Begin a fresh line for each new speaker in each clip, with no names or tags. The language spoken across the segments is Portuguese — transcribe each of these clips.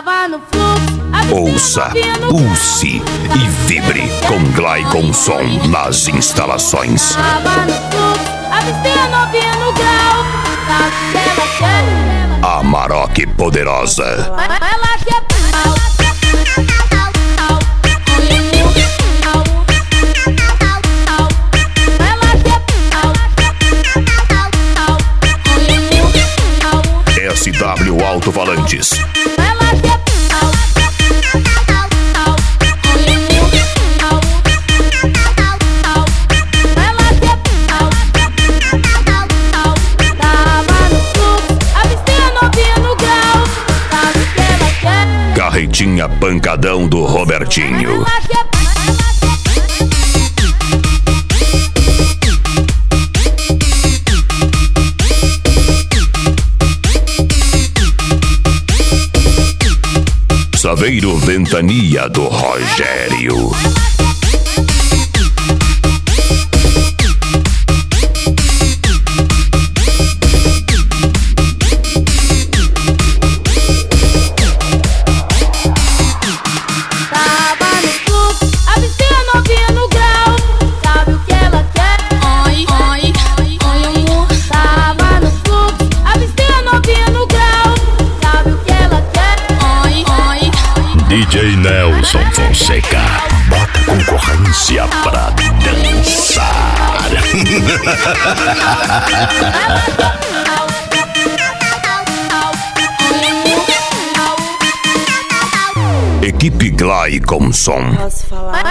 Tava no fluxo,
Ouça, pulse e vibre com Glycon Som nas instalações.
Tava no fluxo, avistei a novinha no grau. Sabe que ela quer?
A Maroc Poderosa.
Ela quer pau.
SW Alto-Falantes. Carretinha pancadão do Robertinho. Saveiro Ventania do Rogério. DJ Nelson Fonseca, bota concorrência pra dançar. Equipe Glycon Som.
Posso falar?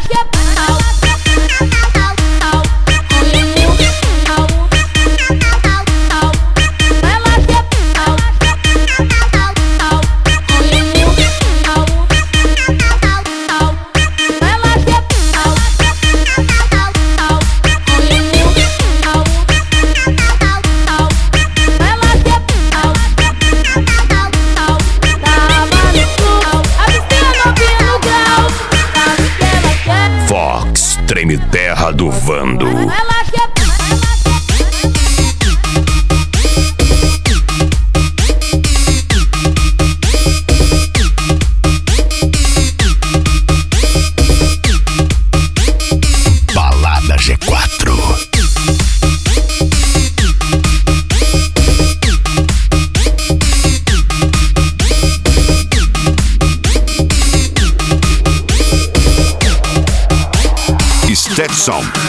Fox, treme terra do Vando. Balada G4. Stetson.